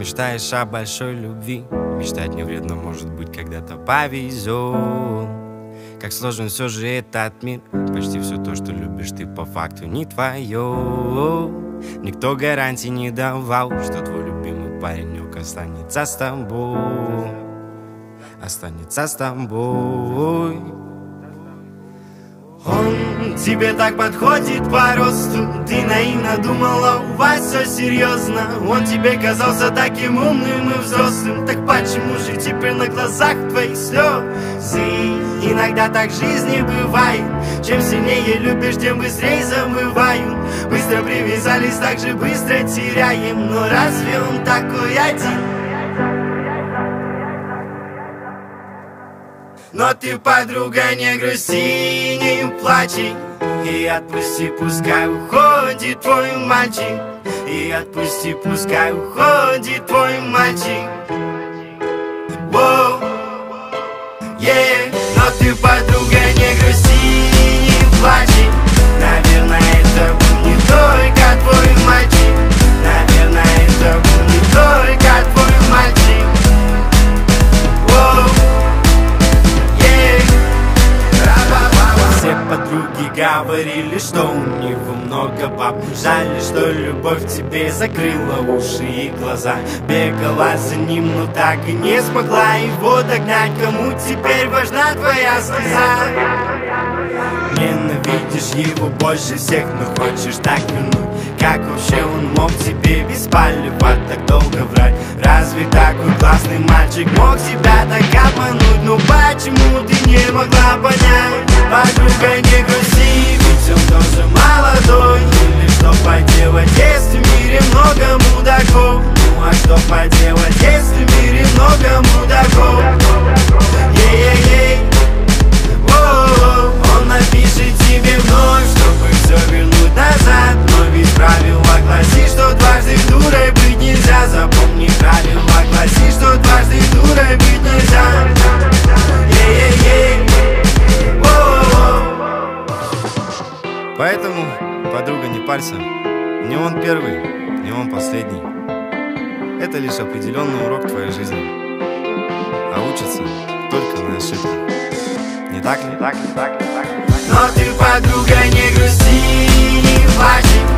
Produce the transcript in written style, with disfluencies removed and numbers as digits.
Мечтаешь о большой любви, мечтать не вредно, может быть, когда-то повезет. Как сложен все же этот мир, почти все то, что любишь ты, по факту не твое. Никто гарантий не давал, что твой любимый паренек останется с тобой. Останется с тобой. Он тебе так подходит по росту, ты наивно думала, у вас все серьезно. Он тебе казался таким умным и взрослым, так почему же теперь на глазах твоих слезы? Иногда так в жизни бывает, чем сильнее любишь, тем быстрее забывают. Быстро привязались, так же быстро теряем, но разве он такой один? Но ты, подруга, не грусти, не плачь, и отпусти, пускай уходит твой мальчик. И отпусти, пускай уходит твой мальчик. Воу, yeah. Но ты, подруга, не грусти, не плачь. Наверное, это был не только твой мальчик. Наверное, это был не только твой мальчик. Воу. Все подруги говорили, что у него много баб. Жаль, что любовь тебе закрыла уши и глаза. Бегала за ним, но так и не смогла его догнать. Кому теперь важна твоя слеза? Ненавидишь его больше всех, но хочешь так вернуть. Как вообще он мог тебе без палева так долго врать? Разве такой классный мальчик мог тебя так обмануть? Ну почему ты не могла понять? Подруга, не грусти, ведь он тоже молодой. Или что поделать, если в мире много мудаков? Ну а что поделать, если в мире много мудаков? Ей-ей-ей, он напишет тебе вновь, чтобы все вернуть назад. Но ведь правило гласит, что дважды дурой быть нельзя. Запомни, правило гласит, что дважды дурой быть нельзя. Ей-ей-ей. Поэтому, подруга, не парься. Не он первый, не он последний. Это лишь определенный урок твоей жизни. А учатся только на ошибках. Не так ли? Но ты, подруга, не грусти, не плачь.